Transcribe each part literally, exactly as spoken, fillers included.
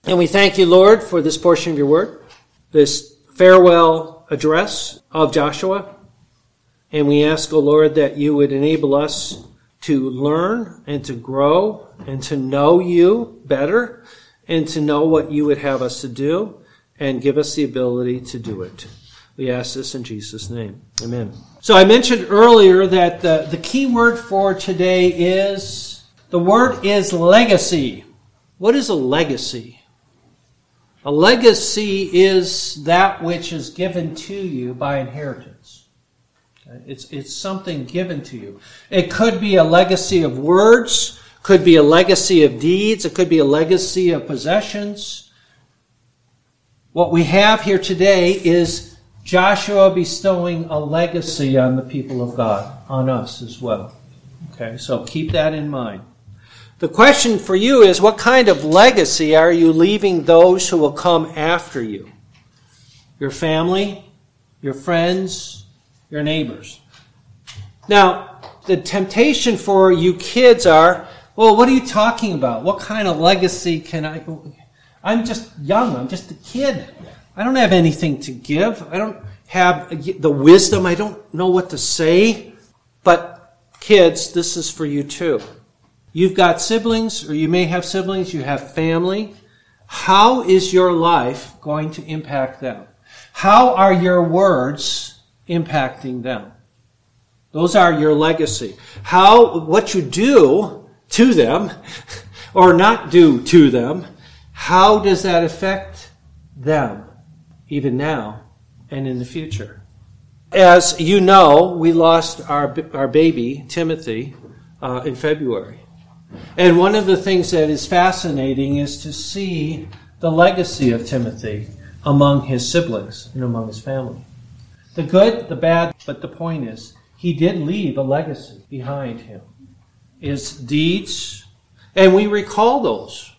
And we thank you, Lord, for this portion of your word, this farewell address of Joshua. And we ask, O Lord, that you would enable us to learn and to grow and to know you better and to know what you would have us to do and give us the ability to do it. We ask this in Jesus' name. Amen. So I mentioned earlier that the, the key word for today is, the word is legacy. What is a legacy? A legacy is that which is given to you by inheritance. It's, it's something given to you. It could be a legacy of words, could be a legacy of deeds, it could be a legacy of possessions. What we have here today is Joshua bestowing a legacy on the people of God, on us as well. Okay, so keep that in mind. The question for you is, what kind of legacy are you leaving those who will come after you? Your family, your friends, your neighbors. Now, the temptation for you kids are, well, what are you talking about? What kind of legacy can I... I'm just young. I'm just a kid. I don't have anything to give. I don't have the wisdom. I don't know what to say. But kids, this is for you too. You've got siblings, or you may have siblings. You have family. How is your life going to impact them? How are your words impacting them? Those are your legacy. How, what you do to them, or not do to them, how does that affect them, even now and in the future? As you know, we lost our our baby, Timothy, uh, in February. And one of the things that is fascinating is to see the legacy of Timothy among his siblings and among his family. The good, the bad, but the point is, he did leave a legacy behind him. His deeds, and we recall those.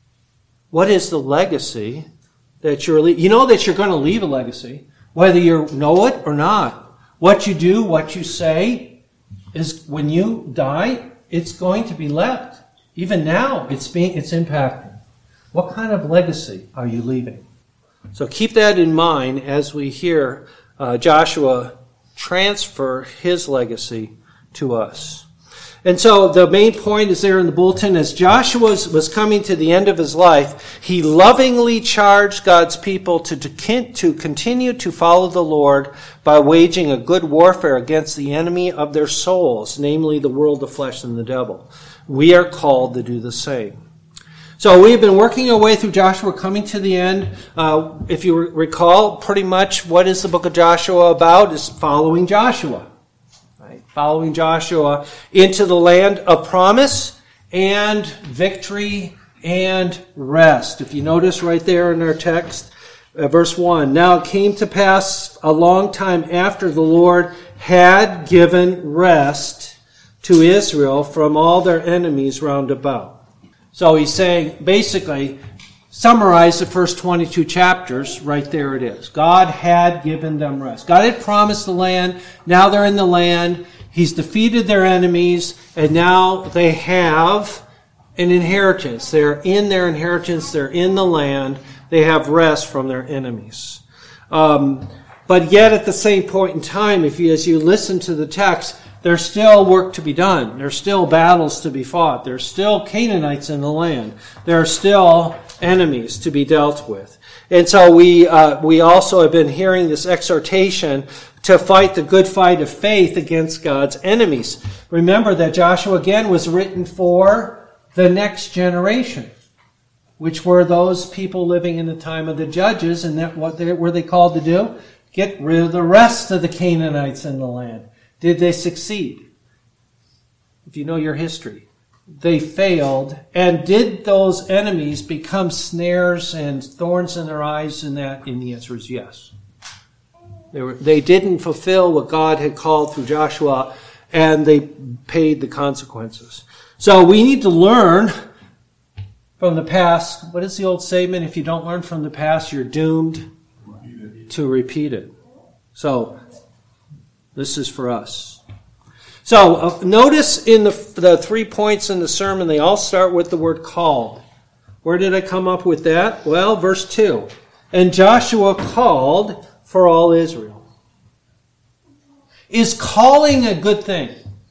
What is the legacy that you're leaving? You know that you're going to leave a legacy, whether you know it or not. What you do, what you say, is when you die, it's going to be left. Even now, it's being it's impacting. What kind of legacy are you leaving? So keep that in mind as we hear uh, Joshua transfer his legacy to us. And so the main point is there in the bulletin. As Joshua was coming to the end of his life, he lovingly charged God's people to, to, to continue to follow the Lord by waging a good warfare against the enemy of their souls, namely the world, the flesh, and the devil. We are called to do the same. So we've been working our way through Joshua, coming to the end. Uh, if you recall, pretty much what is the book of Joshua about? Is following Joshua. Right? Following Joshua into the land of promise and victory and rest. If you notice right there in our text, uh, verse one, now it came to pass a long time after the Lord had given rest to Israel from all their enemies round about. So he's saying, basically, summarize the first twenty-two chapters, right there it is. God had given them rest. God had promised the land, now they're in the land, he's defeated their enemies, and now they have an inheritance. They're in their inheritance, they're in the land, they have rest from their enemies. Um, but yet at the same point in time, if you, as you listen to the text, there's still work to be done. There's still battles to be fought. There's still Canaanites in the land. There are still enemies to be dealt with. And so we uh, we also have been hearing this exhortation to fight the good fight of faith against God's enemies. Remember that Joshua, again, was written for the next generation, which were those people living in the time of the judges. And that what they, were they called to do? Get rid of the rest of the Canaanites in the land. Did they succeed? If you know your history, they failed. And did those enemies become snares and thorns in their eyes in that? And the answer is yes. They were, they didn't fulfill what God had called through Joshua, and they paid the consequences. So we need to learn from the past. What is the old statement? If you don't learn from the past, you're doomed to repeat it. So this is for us. So uh, notice in the, the three points in the sermon, they all start with the word called. Where did I come up with that? Well, verse two. And Joshua called for all Israel. Is calling a good thing?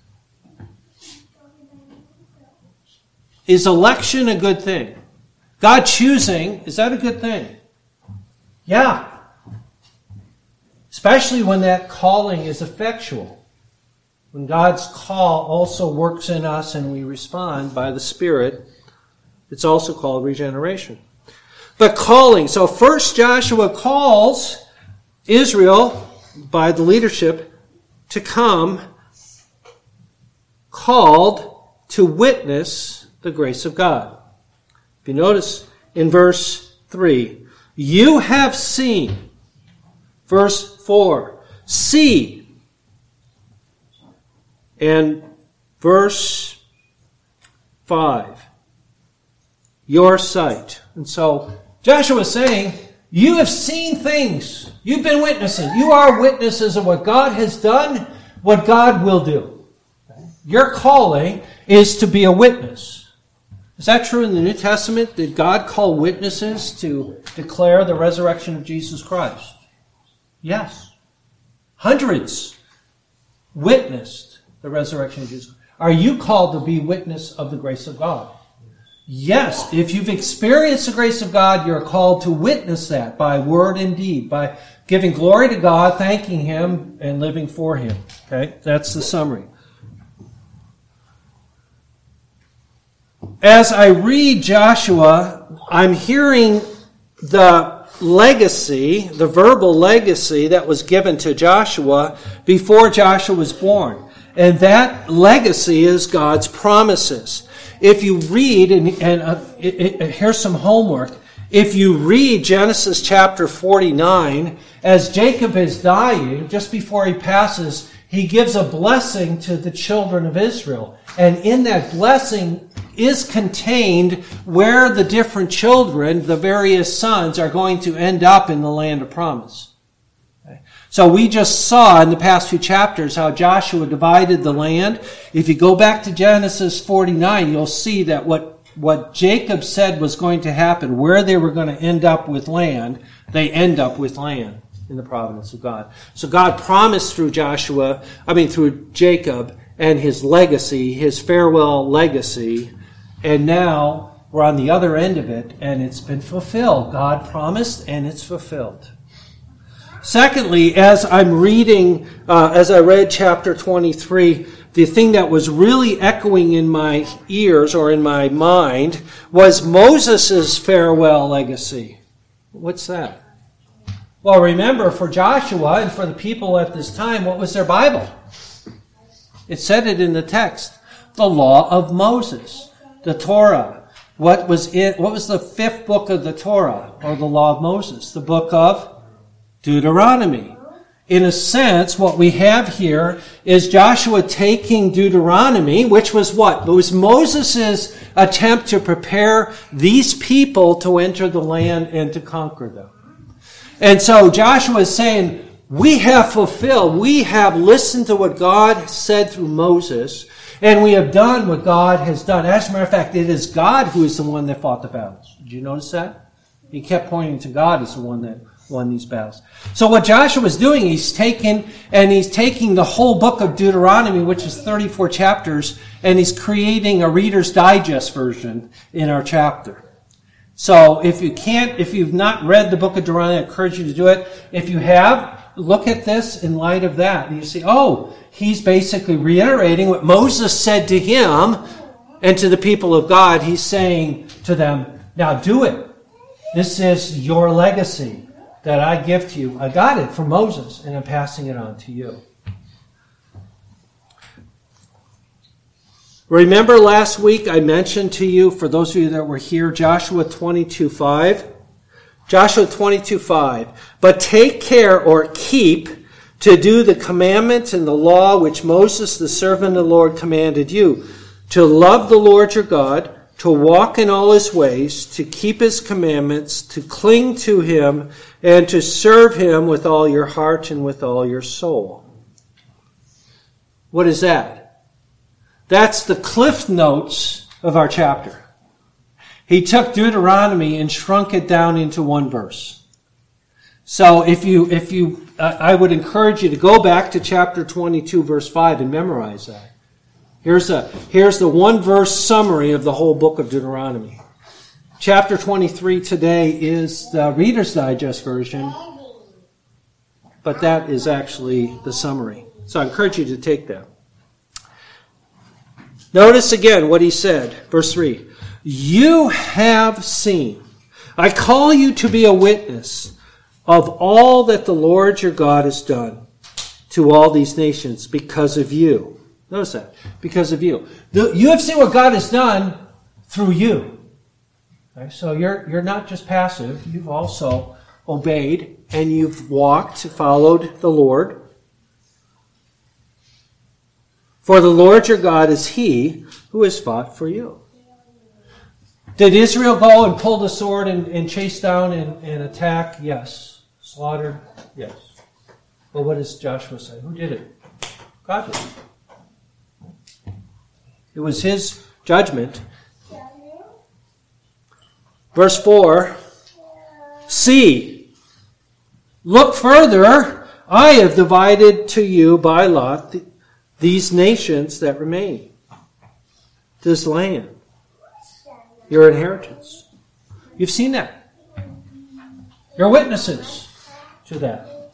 Is election a good thing? God choosing, is that a good thing? Yeah. Especially when that calling is effectual. When God's call also works in us and we respond by the Spirit, it's also called regeneration. But calling, so first Joshua calls Israel by the leadership to come, called to witness the grace of God. If you notice in verse three, you have seen. Verse four, see. And verse five, your sight. And so Joshua is saying, you have seen things. You've been witnesses. You are witnesses of what God has done, what God will do. Your calling is to be a witness. Is that true in the New Testament? Did God call witnesses to declare the resurrection of Jesus Christ? Yes. Hundreds witnessed the resurrection of Jesus. Are you called to be witness of the grace of God? Yes. If you've experienced the grace of God, you're called to witness that by word and deed, by giving glory to God, thanking Him, and living for Him. Okay? That's the summary. As I read Joshua, I'm hearing the legacy, the verbal legacy that was given to Joshua before Joshua was born. And that legacy is God's promises. If you read, and, and uh, it, it, here's some homework. If you read Genesis chapter forty-nine, as Jacob is dying, just before he passes, he gives a blessing to the children of Israel. And in that blessing is contained where the different children, the various sons, are going to end up in the land of promise. Okay. So we just saw in the past few chapters how Joshua divided the land. If you go back to Genesis forty-nine, you'll see that what, what Jacob said was going to happen, where they were going to end up with land, they end up with land in the providence of God. So God promised through Joshua, I mean through Jacob, and his legacy, his farewell legacy, and now we're on the other end of it, and it's been fulfilled. God promised, and it's fulfilled. Secondly, as I'm reading, uh, as I read chapter twenty-three, the thing that was really echoing in my ears or in my mind was Moses' farewell legacy. What's that? Well, remember, for Joshua and for the people at this time, what was their Bible? It said it in the text. The law of Moses, the Torah. What was it? What was the fifth book of the Torah, or the law of Moses? The book of Deuteronomy. In a sense, what we have here is Joshua taking Deuteronomy, which was what? It was Moses' attempt to prepare these people to enter the land and to conquer them. And so Joshua is saying, we have fulfilled, we have listened to what God said through Moses, and we have done what God has done. As a matter of fact, it is God who is the one that fought the battles. Did you notice that? He kept pointing to God as the one that won these battles. So what Joshua is doing, he's taking, and he's taking the whole book of Deuteronomy, which is thirty-four chapters, and he's creating a Reader's Digest version in our chapter. So if you can't, if you've not read the book of Deuteronomy, I encourage you to do it. If you have, look at this in light of that. And you see, oh, he's basically reiterating what Moses said to him and to the people of God. He's saying to them, now do it. This is your legacy that I give to you. I got it from Moses, and I'm passing it on to you. Remember last week I mentioned to you, for those of you that were here, Joshua twenty-two five. Joshua twenty-two five. But take care or keep to do the commandments and the law which Moses the servant of the Lord commanded you, to love the Lord your God, to walk in all his ways, to keep his commandments, to cling to him, and to serve him with all your heart and with all your soul. What is that? That's the cliff notes of our chapter. He took Deuteronomy and shrunk it down into one verse. So if you, if you, uh, I would encourage you to go back to chapter twenty-two, verse five, and memorize that. Here's a, here's the one verse summary of the whole book of Deuteronomy. Chapter twenty-three today is the Reader's Digest version, but that is actually the summary. So I encourage you to take that. Notice again what he said, verse three. You have seen. I call you to be a witness of all that the Lord your God has done to all these nations because of you. Notice that. Because of you. You have seen what God has done through you. Okay? So you're, you're not just passive. You've also obeyed and you've walked, followed the Lord. For the Lord your God is He who has fought for you. Did Israel go and pull the sword and, and chase down and, and attack? Yes. Slaughtered? Yes. But what does Joshua say? Who did it? God did. It was His judgment. Verse four. See, look further. I have divided to you by lot the, these nations that remain. This land. Your inheritance. You've seen that. You're witnesses to that.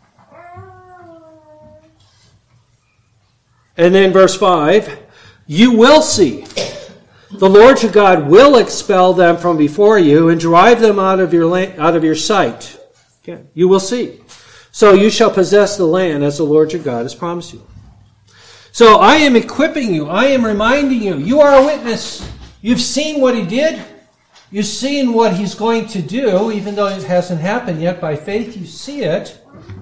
And then verse five, you will see. The Lord your God will expel them from before you and drive them out of your land, out of your sight. Okay. You will see. So you shall possess the land as the Lord your God has promised you. So I am equipping you. I am reminding you. You are a witness. You've seen what He did. You've seen what He's going to do, even though it hasn't happened yet. By faith, you see it.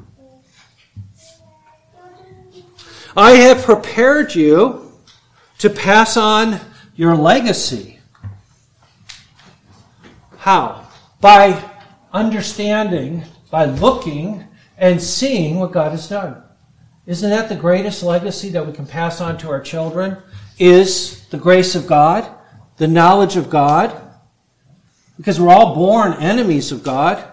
I have prepared you to pass on your legacy. How? By understanding, by looking and seeing what God has done. Isn't that the greatest legacy that we can pass on to our children? Is the grace of God, the knowledge of God, because we're all born enemies of God.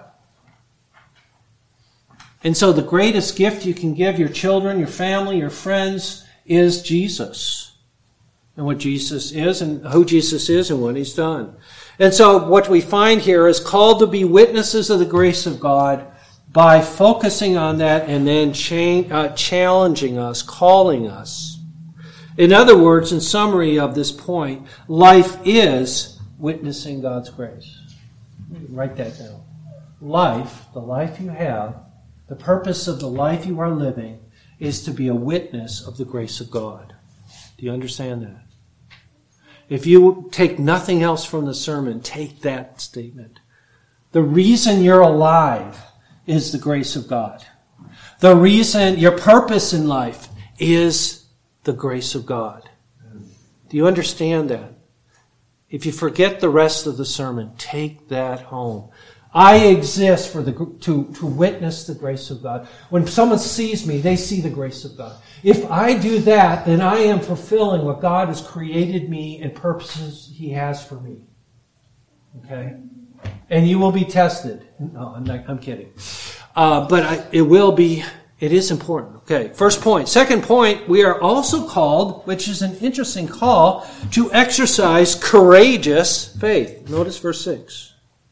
And so the greatest gift you can give your children, your family, your friends is Jesus. And what Jesus is and who Jesus is and what He's done. And so what we find here is called to be witnesses of the grace of God by focusing on that and then cha- uh, challenging us, calling us. In other words, in summary of this point, life is witnessing God's grace. Write that down. Life, the life you have, the purpose of the life you are living is to be a witness of the grace of God. Do you understand that? If you take nothing else from the sermon, take that statement. The reason you're alive is the grace of God. The reason, your purpose in life is the grace of God. Do you understand that? If you forget the rest of the sermon, take that home. I exist for the to, to witness the grace of God. When someone sees me, they see the grace of God. If I do that, then I am fulfilling what God has created me and purposes He has for me. Okay? And you will be tested. No, I'm not, I'm kidding. Uh, but I, it will be, it is important. Okay, first point. Second point, we are also called, which is an interesting call, to exercise courageous faith. Notice verse six.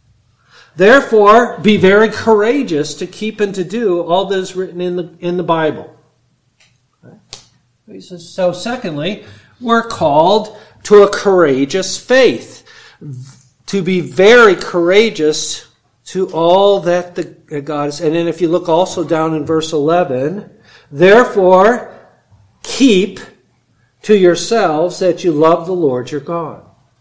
Therefore, be very courageous to keep and to do all that is written in the in the Bible. Okay. So secondly, we're called to a courageous faith. To be very courageous to all that the God is. And then if you look also down in verse eleven, therefore, keep to yourselves that you love the Lord your God.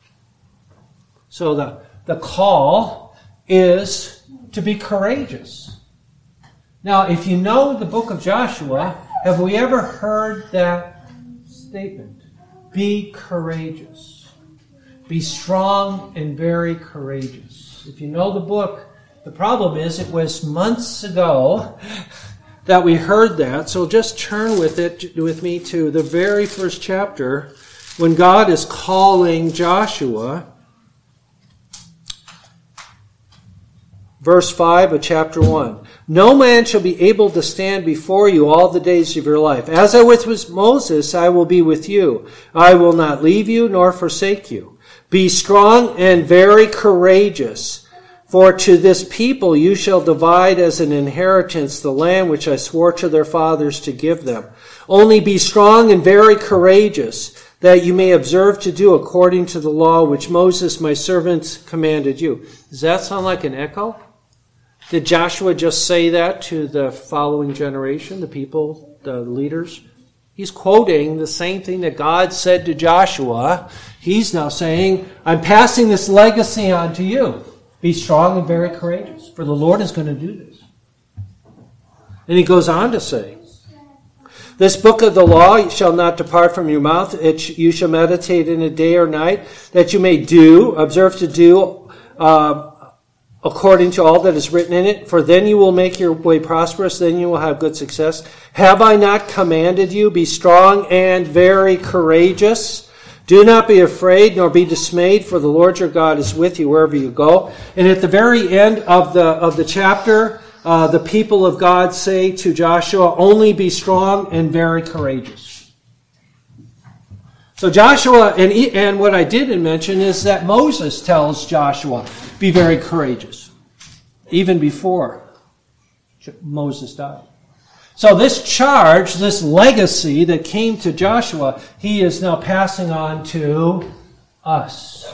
So the, the call is to be courageous. Now, if you know the book of Joshua, have we ever heard that statement? Be courageous. Be strong and very courageous. If you know the book, the problem is it was months ago that we heard that, so just turn with it with me to the very first chapter when God is calling Joshua verse five of chapter one. No man shall be able to stand before you all the days of your life. As I was with Moses, I will be with you. I will not leave you nor forsake you. Be strong and very courageous, for to this people you shall divide as an inheritance the land which I swore to their fathers to give them. Only be strong and very courageous, that you may observe to do according to the law which Moses my servant commanded you. Does that sound like an echo? Did Joshua just say that to the following generation, the people, the leaders? He's quoting the same thing that God said to Joshua. He's now saying, I'm passing this legacy on to you. Be strong and very courageous, for the Lord is going to do this. And he goes on to say, this book of the law shall not depart from your mouth. It sh- you shall meditate in it day or night, that you may do, observe to do, uh, according to all that is written in it. For then you will make your way prosperous, then you will have good success. Have I not commanded you? Be strong and very courageous. Do not be afraid nor be dismayed, for the Lord your God is with you wherever you go. And at the very end of the of the chapter, uh, the people of God say to Joshua, only be strong and very courageous. So Joshua, and, and what I didn't mention is that Moses tells Joshua, be very courageous, even before Moses died. So this charge, this legacy that came to Joshua, he is now passing on to us.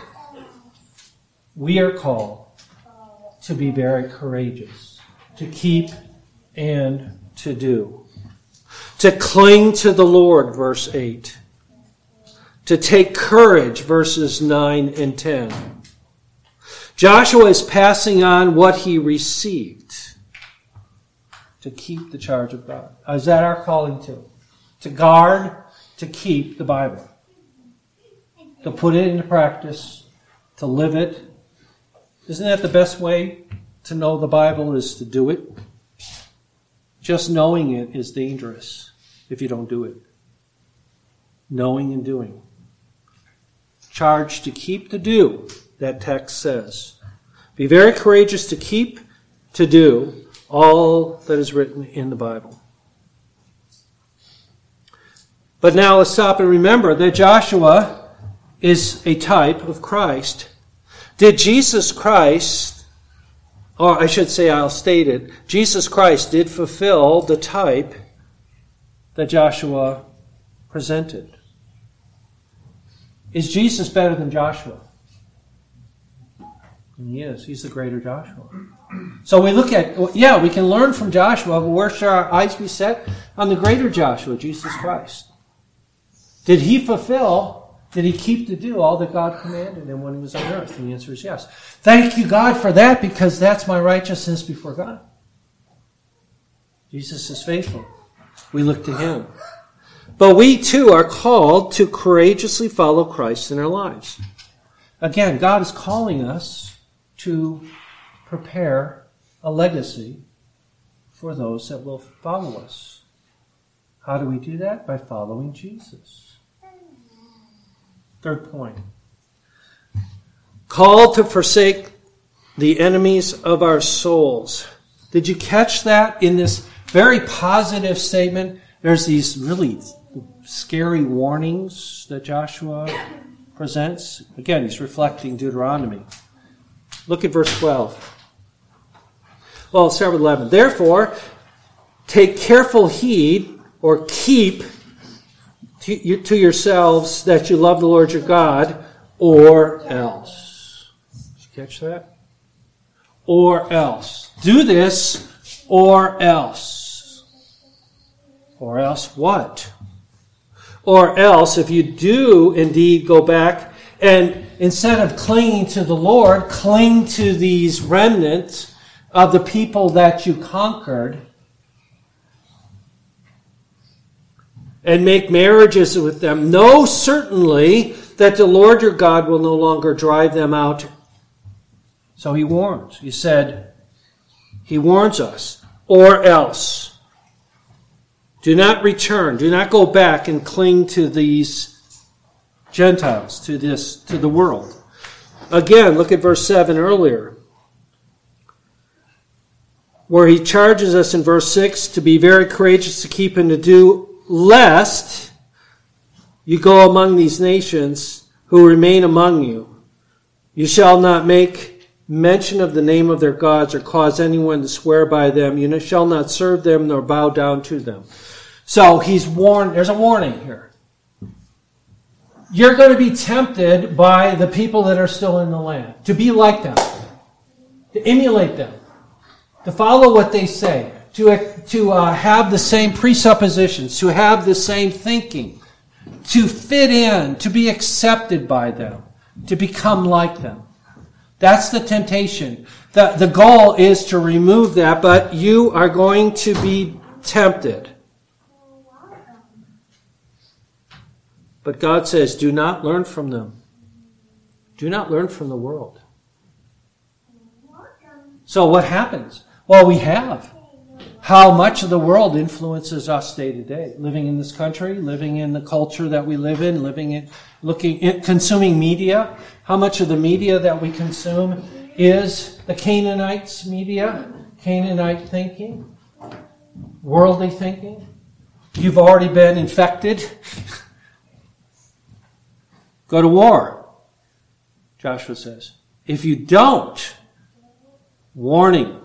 We are called to be very courageous, to keep and to do. To cling to the Lord, verse eight. To take courage, verses nine and ten. Joshua is passing on what he received. To keep the charge of God. Is that our calling too? To guard, to keep the Bible. To put it into practice, to live it. Isn't that the best way to know the Bible, is to do it? Just knowing it is dangerous if you don't do it. Knowing and doing. Charged to keep, to do, that text says. Be very courageous to keep, to do all that is written in the Bible. But now let's stop and remember that Joshua is a type of Christ. Did Jesus Christ, or I should say I'll state it, Jesus Christ did fulfill the type that Joshua presented. Is Jesus better than Joshua? And he is. He's the greater Joshua. So we look at, yeah, we can learn from Joshua, but where should our eyes be set? On the greater Joshua, Jesus Christ. Did he fulfill, did he keep to do all that God commanded him when he was on earth? And the answer is yes. Thank you, God, for that, because that's my righteousness before God. Jesus is faithful. We look to him. But we too are called to courageously follow Christ in our lives. Again, God is calling us to prepare a legacy for those that will follow us. How do we do that? By following Jesus. Third point. Called to forsake the enemies of our souls. Did you catch that in this very positive statement? There's these really scary warnings that Joshua presents. Again, he's reflecting Deuteronomy. Look at verse twelve. Well, let's start with eleven. Therefore, take careful heed, or keep to, to yourselves that you love the Lord your God, or else. Did you catch that? Or else. Do this, or else. Or else what? Or else, if you do indeed go back and instead of clinging to the Lord, cling to these remnants of the people that you conquered and make marriages with them, know certainly that the Lord your God will no longer drive them out. So he warns. He said, he warns us. Or else. Do not return. Do not go back and cling to these Gentiles, to this, to the world. Again, look at verse seven earlier. where he charges us in verse six to be very courageous to keep and to do, lest you go among these nations who remain among you. You shall not make mention of the name of their gods or cause anyone to swear by them. You shall not serve them nor bow down to them. So he's warned, there's a warning here. You're going to be tempted by the people that are still in the land, to be like them, to emulate them, to follow what they say, to, to uh, have the same presuppositions, to have the same thinking, to fit in, to be accepted by them, to become like them. That's the temptation. The, the goal is to remove that, but you are going to be tempted. But God says, do not learn from them. Do not learn from the world. So what happens? Well, we have. How much of the world influences us day to day? Living in this country, living in the culture that we live in, living in, looking at, consuming media. How much of the media that we consume is the Canaanites' media, Canaanite thinking, worldly thinking? You've already been infected. Go to war, Joshua says. If you don't, warning.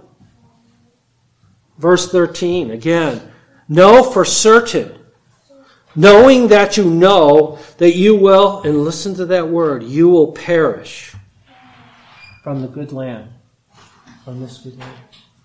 Verse thirteen, again, know for certain, knowing that you know that you will, and listen to that word, you will perish from the good land, from this good land.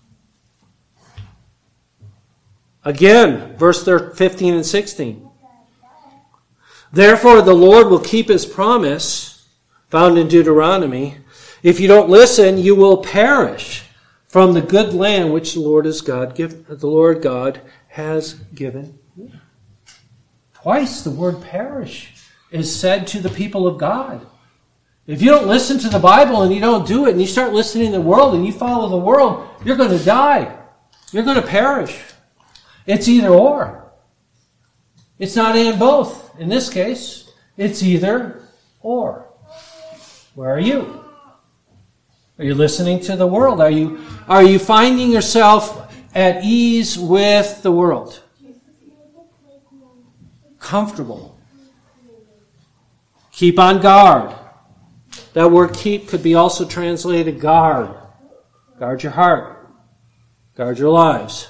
Again, verse fifteen and sixteen. Therefore the Lord will keep his promise, found in Deuteronomy. If you don't listen, you will perish from the good land which the Lord is God give, the Lord God has given you. Twice the word perish is said to the people of God. If you don't listen to the Bible and you don't do it, and you start listening to the world and you follow the world, you're going to die. You're going to perish. It's either or. It's not and both. In this case, it's either or. Where are you? Are you listening to the world? Are you, are you finding yourself at ease with the world? Comfortable. Keep on guard. That word keep could be also translated guard. Guard your heart. Guard your lives.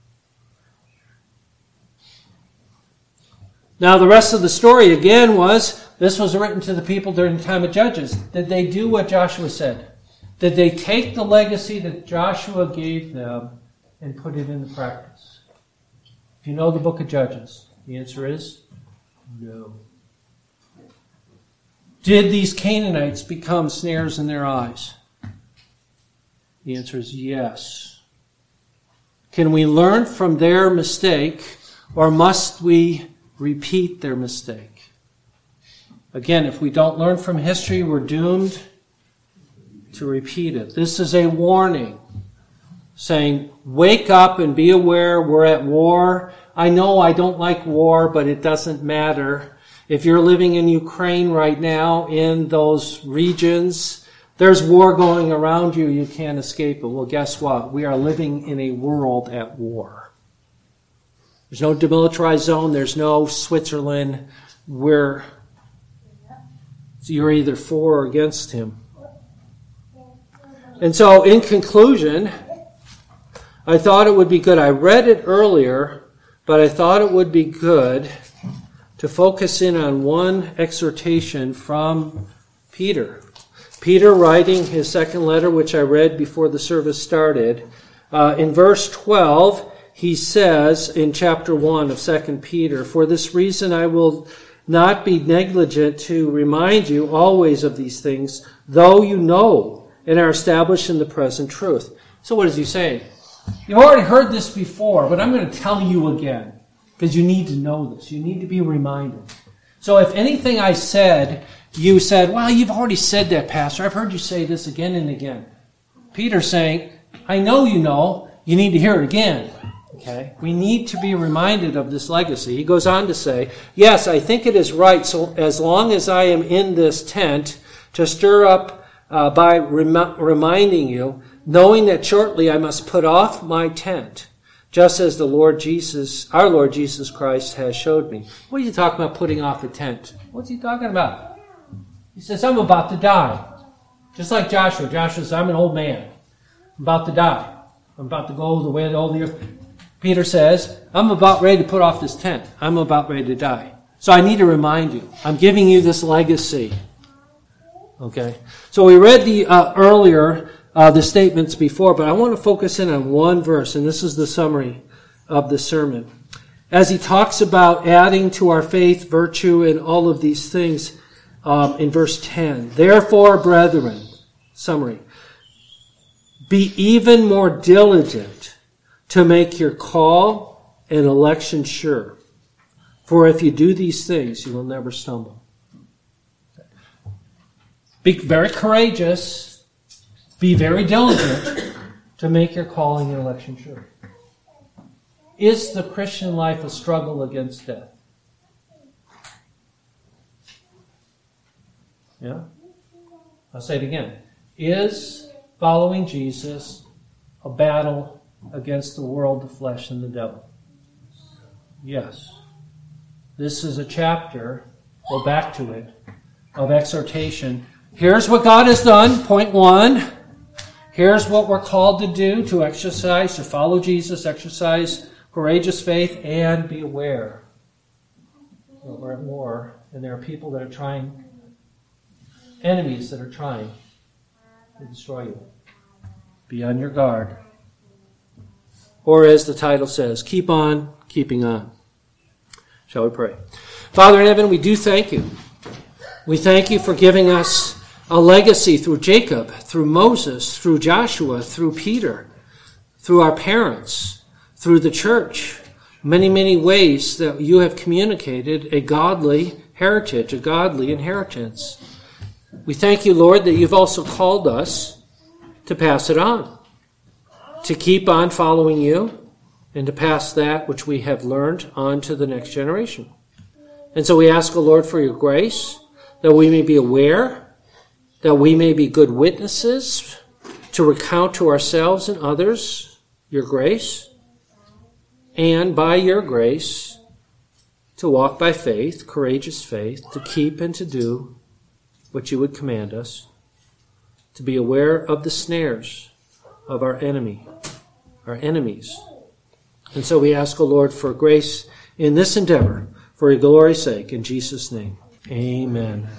Now the rest of the story again was, this was written to the people during the time of Judges. Did they do what Joshua said? Did they take the legacy that Joshua gave them and put it into practice? If you know the book of Judges, the answer is no. Did these Canaanites become snares in their eyes? The answer is yes. Can we learn from their mistake, or must we repeat their mistake? Again, if we don't learn from history, we're doomed to repeat it. This is a warning saying, wake up and be aware, we're at war. I know I don't like war, but it doesn't matter. If you're living in Ukraine right now, in those regions, there's war going around you, you can't escape it. Well, guess what? We are living in a world at war. There's no demilitarized zone, there's no Switzerland. We're, you're either for or against him. And so, in conclusion, I thought it would be good. I read it earlier, but I thought it would be good to focus in on one exhortation from Peter. Peter writing his second letter, which I read before the service started. Uh, in verse twelve, he says in chapter one of Second Peter, "For this reason I will not be negligent to remind you always of these things, though you know and are established in the present truth." So what is he saying? You've already heard this before, but I'm going to tell you again, because you need to know this. You need to be reminded. So if anything I said, you said, well, you've already said that, Pastor. I've heard you say this again and again. Peter's saying, I know you know. You need to hear it again. Okay? We need to be reminded of this legacy. He goes on to say, yes, I think it is right, so as long as I am in this tent, to stir up uh, by rem- reminding you, knowing that shortly I must put off my tent, just as the Lord Jesus, our Lord Jesus Christ has showed me. What are you talking about putting off the tent? What's he talking about? He says, I'm about to die. Just like Joshua. Joshua says, I'm an old man. I'm about to die. I'm about to go the way of the old earth. Peter says, I'm about ready to put off this tent. I'm about ready to die. So I need to remind you. I'm giving you this legacy. Okay? So we read the uh, earlier uh, the statements before, but I want to focus in on one verse, and this is the summary of the sermon. As he talks about adding to our faith, virtue, and all of these things um, in verse ten. Therefore, brethren, summary, be even more diligent to make your call and election sure. For if you do these things, you will never stumble. Be very courageous. Be very diligent to make your calling and election sure. Is the Christian life a struggle against death? Yeah? I'll say it again. Is following Jesus a battle against the world, the flesh, and the devil? Yes. This is a chapter, go back to it, of exhortation. Here's what God has done, point one. Here's what we're called to do, to exercise, to follow Jesus, exercise courageous faith, and be aware that we're at war, and there are people that are trying, enemies that are trying to destroy you. Be on your guard. Or as the title says, keep on keeping on. Shall we pray? Father in heaven, we do thank you. We thank you for giving us a legacy through Jacob, through Moses, through Joshua, through Peter, through our parents, through the church. Many, many ways that you have communicated a godly heritage, a godly inheritance. We thank you, Lord, that you've also called us to pass it on, to keep on following you, and to pass that which we have learned on to the next generation. And so we ask, O Lord, for your grace, that we may be aware, that we may be good witnesses to recount to ourselves and others your grace, and by your grace to walk by faith, courageous faith, to keep and to do what you would command us, to be aware of the snares of our enemy, our enemies. And so we ask, O Lord, for grace in this endeavor, for your glory's sake, in Jesus' name. Amen.